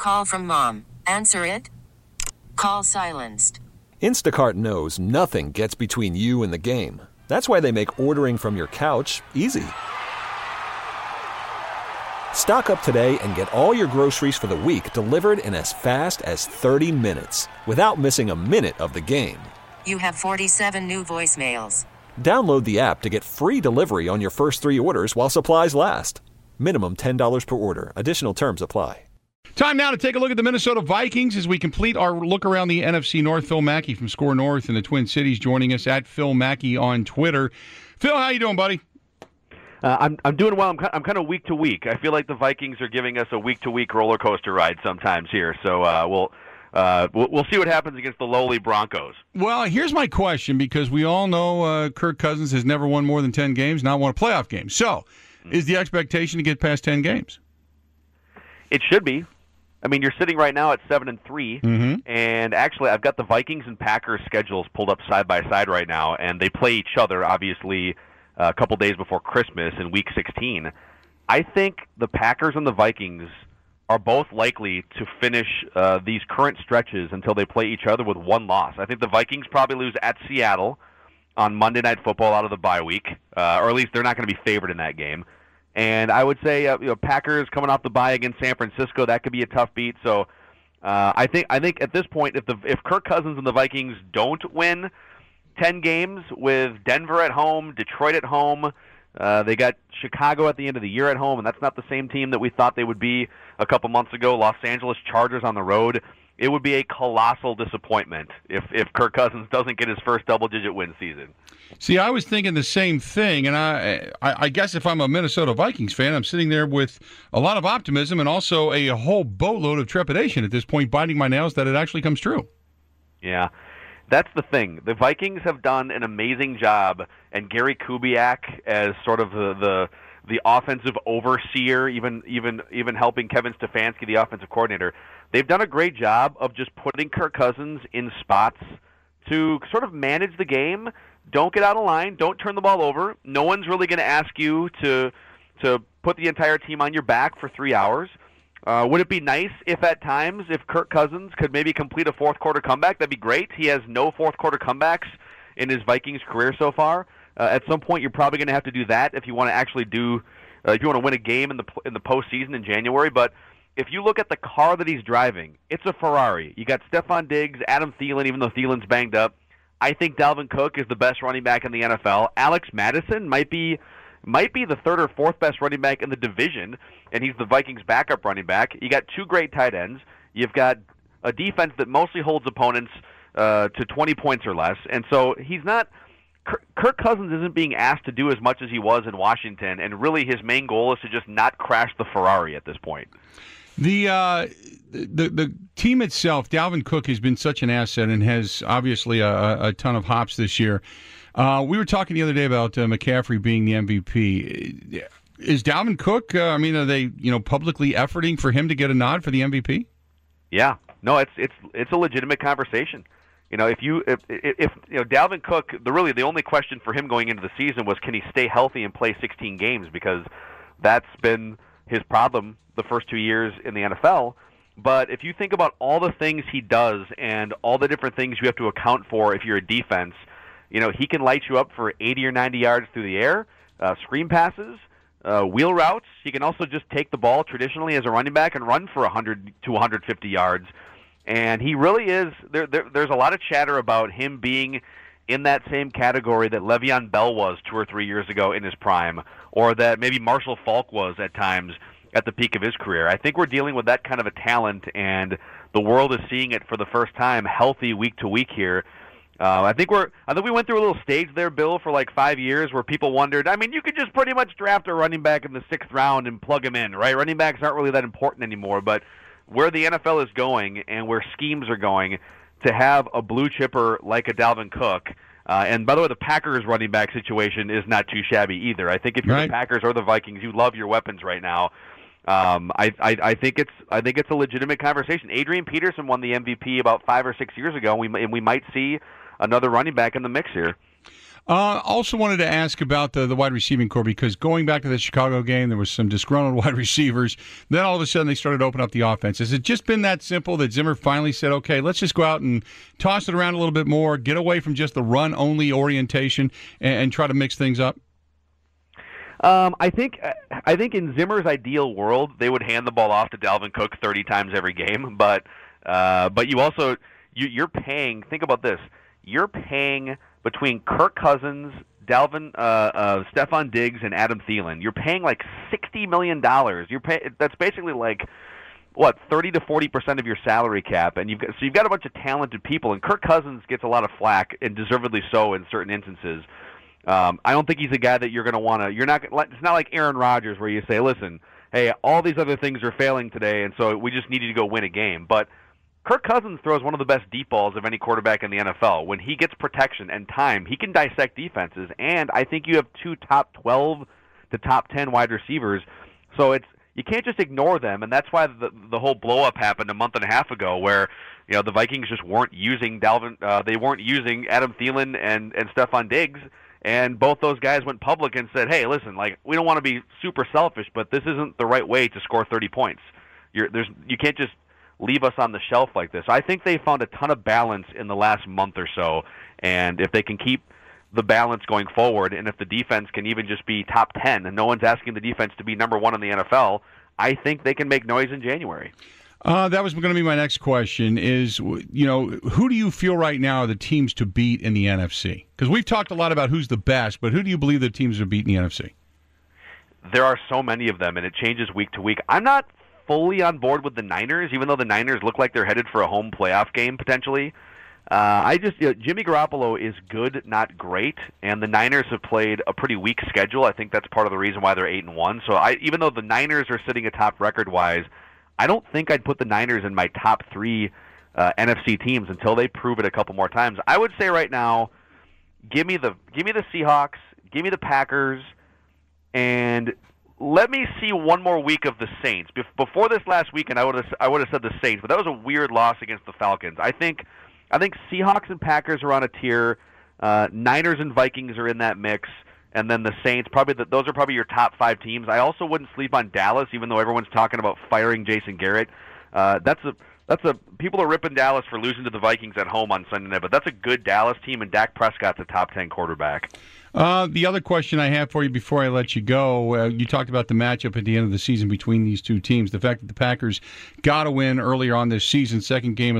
Call from mom. Answer it. Call silenced. Instacart knows nothing gets between you and the game. That's why they make ordering from your couch easy. Stock up today and get all your groceries for the week delivered in as fast as 30 minutes without missing a minute of the game. You have 47 new voicemails. Download the app to get free delivery on your first 3 orders while supplies last. Minimum $10 per order. Additional terms apply. Time now to take a look at the Minnesota Vikings as we complete our look around the NFC North. Phil Mackey from Score North in the Twin Cities joining us at Phil Mackey on Twitter. Phil, how you doing, buddy? I'm doing well. I'm kind of week to week. I feel like the Vikings are giving us a week to week roller coaster ride sometimes here. So we'll see what happens against the lowly Broncos. Well, here's my question, because we all know Kirk Cousins has never won more than 10 games, not won a playoff game. So, is the expectation to get past 10 games? It should be. I mean, you're sitting right now at 7-3, and actually, I've got the Vikings and Packers schedules pulled up side by side right now, and they play each other, obviously, a couple days before Christmas in Week 16. I think the Packers and the Vikings are both likely to finish these current stretches until they play each other with one loss. I think the Vikings probably lose at Seattle on Monday Night Football out of the bye week, or at least they're not going to be favored in that game. And I would say, Packers coming off the bye against San Francisco, that could be a tough beat. So I think at this point, if Kirk Cousins and the Vikings don't win 10 games with Denver at home, Detroit at home, they got Chicago at the end of the year at home, and that's not the same team that we thought they would be a couple months ago. Los Angeles Chargers on the road. It would be a colossal disappointment if Kirk Cousins doesn't get his first double-digit win season. See, I was thinking the same thing, and I guess if I'm a Minnesota Vikings fan, I'm sitting there with a lot of optimism and also a whole boatload of trepidation at this point, biting my nails that it actually comes true. Yeah, that's the thing. The Vikings have done an amazing job, and Gary Kubiak as sort of the offensive overseer, even helping Kevin Stefanski, the offensive coordinator, they've done a great job of just putting Kirk Cousins in spots to sort of manage the game. Don't get out of line. Don't turn the ball over. No one's really going to ask you to put the entire team on your back for 3 hours. Would it be nice if at times, if Kirk Cousins could maybe complete a fourth-quarter comeback? That'd be great. He has no fourth-quarter comebacks in his Vikings career so far. At some point, you're probably going to have to do that if you want to actually if you want to win a game in the postseason in January. But if you look at the car that he's driving, it's a Ferrari. You got Stephon Diggs, Adam Thielen, even though Thielen's banged up. I think Dalvin Cook is the best running back in the NFL. Alex Madison might be the third or fourth best running back in the division, and he's the Vikings' backup running back. You got 2 great tight ends. You've got a defense that mostly holds opponents to 20 points or less, and so he's not. Kirk Cousins isn't being asked to do as much as he was in Washington, and really his main goal is to just not crash the Ferrari at this point. The team itself, Dalvin Cook has been such an asset and has obviously a ton of hops this year. We were talking the other day about McCaffrey being the MVP. Is Dalvin Cook? Are they publicly efforting for him to get a nod for the MVP? Yeah, no, it's a legitimate conversation. If Dalvin Cook, the only question for him going into the season was, can he stay healthy and play 16 games, because that's been his problem the first 2 years in the NFL. But if you think about all the things he does and all the different things you have to account for if you're a defense, he can light you up for 80 or 90 yards through the air, screen passes, wheel routes. He can also just take the ball traditionally as a running back and run for 100 to 150 yards. And he really is there's a lot of chatter about him being in that same category that Le'Veon Bell was 2 or 3 years ago in his prime, or that maybe Marshall Faulk was at times at the peak of his career. I think we're dealing with that kind of a talent, and the world is seeing it for the first time, healthy week to week here. I think we went through a little stage there, Bill, for like 5 years where people wondered, you could just pretty much draft a running back in the 6th round and plug him in, right? Running backs aren't really that important anymore, but where the NFL is going and where schemes are going, to have a blue chipper like a Dalvin Cook, and by the way, the Packers running back situation is not too shabby either. I think if you're the Packers or the Vikings, you love your weapons right now. I think it's a legitimate conversation. Adrian Peterson won the MVP about 5 or 6 years ago, and we might see another running back in the mix here. Also wanted to ask about the wide receiving core, because going back to the Chicago game, there was some disgruntled wide receivers. Then all of a sudden they started to open up the offense. Has it just been that simple that Zimmer finally said, okay, let's just go out and toss it around a little bit more, get away from just the run-only orientation, and try to mix things up? I think in Zimmer's ideal world, they would hand the ball off to Dalvin Cook 30 times every game. But you also you're paying. Think about this: you're paying between Kirk Cousins, Stephon Diggs, and Adam Thielen. You're paying like $60 million. That's basically like what 30 to 40% of your salary cap, and you've got a bunch of talented people. And Kirk Cousins gets a lot of flack, and deservedly so in certain instances. I don't think he's a guy that you're going to want to. You're not. It's not like Aaron Rodgers where you say, "Listen, hey, all these other things are failing today, and so we just need you to go win a game." But Kirk Cousins throws one of the best deep balls of any quarterback in the NFL. When he gets protection and time, he can dissect defenses. And I think you have two top 12 to top 10 wide receivers, so you can't just ignore them. And that's why the whole blow up happened a month and a half ago, where the Vikings just weren't using they weren't using Adam Thielen and Stephon Diggs. And both those guys went public and said, hey, listen, like, we don't want to be super selfish, but this isn't the right way to score 30 points. You can't just leave us on the shelf like this. I think they found a ton of balance in the last month or so, and if they can keep the balance going forward, and if the defense can even just be top 10, and no one's asking the defense to be number one in the NFL, I think they can make noise in January. That was going to be my next question is, who do you feel right now are the teams to beat in the NFC? Because we've talked a lot about who's the best, but who do you believe the teams are beating the NFC? There are so many of them, and it changes week to week. I'm not fully on board with the Niners, even though the Niners look like they're headed for a home playoff game potentially. Jimmy Garoppolo is good, not great, and the Niners have played a pretty weak schedule. I think that's part of the reason why they're 8-1. So even though the Niners are sitting atop record-wise, I don't think I'd put the Niners in my top 3 NFC teams until they prove it a couple more times. I would say right now, give me the Seahawks, give me the Packers, and let me see one more week of the Saints. Before this last weekend, I would have said the Saints, but that was a weird loss against the Falcons. I think Seahawks and Packers are on a tier. Niners and Vikings are in that mix. And then the Saints, those are probably your top 5 teams. I also wouldn't sleep on Dallas, even though everyone's talking about firing Jason Garrett. People are ripping Dallas for losing to the Vikings at home on Sunday night, but that's a good Dallas team, and Dak Prescott's a top 10 quarterback. The other question I have for you before I let you go, you talked about the matchup at the end of the season between these two teams. The fact that the Packers got a win earlier on this season, second game of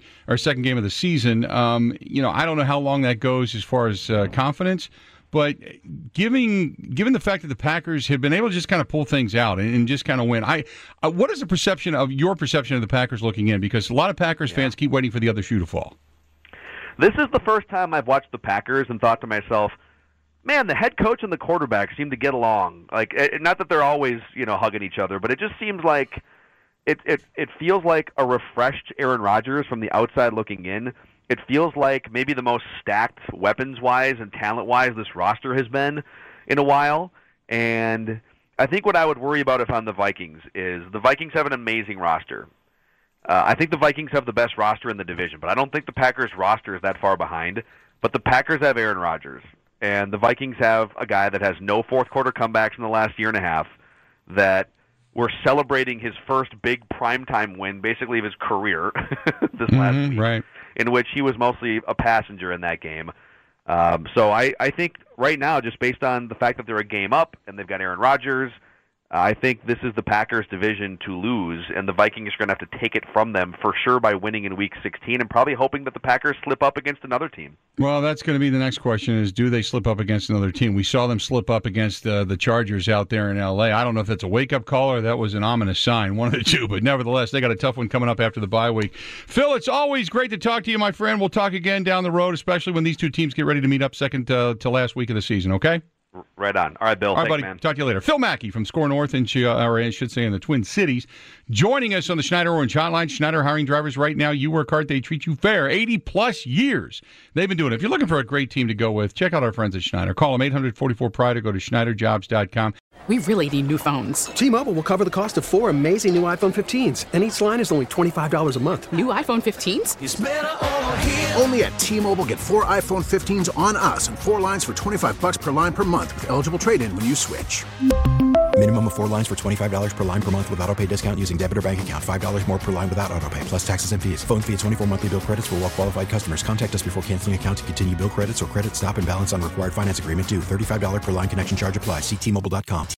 the season. I don't know how long that goes as far as confidence. But given the fact that the Packers have been able to just kind of pull things out and just kind of win, what is your perception of the Packers looking in? Because a lot of Packers fans keep waiting for the other shoe to fall. This is the first time I've watched the Packers and thought to myself, man, the head coach and the quarterback seem to get along. Like, not that they're always hugging each other, but it just seems like it feels like a refreshed Aaron Rodgers from the outside looking in. It feels like maybe the most stacked weapons-wise and talent-wise this roster has been in a while. And I think what I would worry about if I'm the Vikings is the Vikings have an amazing roster. I think the Vikings have the best roster in the division, but I don't think the Packers' roster is that far behind. But the Packers have Aaron Rodgers, and the Vikings have a guy that has no fourth-quarter comebacks in the last year and a half, that we're celebrating his first big primetime win, basically of his career, this last week. Right. In which he was mostly a passenger in that game. So I think right now, just based on the fact that they're a game up and they've got Aaron Rodgers, I think this is the Packers' division to lose, and the Vikings are going to have to take it from them for sure by winning in Week 16 and probably hoping that the Packers slip up against another team. Well, that's going to be the next question is, do they slip up against another team? We saw them slip up against the Chargers out there in L.A. I don't know if that's a wake-up call or that was an ominous sign, one of the two, but nevertheless, they got a tough one coming up after the bye week. Phil, it's always great to talk to you, my friend. We'll talk again down the road, especially when these two teams get ready to meet up second to last week of the season, okay? Right on. All right, Bill. All right, thanks, buddy. Man. Talk to you later. Phil Mackey from Score North, in the Twin Cities, joining us on the Schneider Orange Hotline. Schneider hiring drivers right now. You work hard, they treat you fair. 80-plus years they've been doing it. If you're looking for a great team to go with, check out our friends at Schneider. Call them 844-PRIDE or go to SchneiderJobs.com. We really need new phones. T-Mobile will cover the cost of 4 amazing new iPhone 15s, and each line is only $25 a month. New iPhone 15s? It's better over here. Only at T-Mobile, get 4 iPhone 15s on us and 4 lines for $25 per line per month with eligible trade-in when you switch. Minimum of 4 lines for $25 per line per month with autopay discount using debit or bank account. $5 more per line without autopay, plus taxes and fees. Phone fee at 24 monthly bill credits for well-qualified customers. Contact us before canceling account to continue bill credits or credit stop and balance on required finance agreement due. $35 per line connection charge applies. See T-Mobile.com.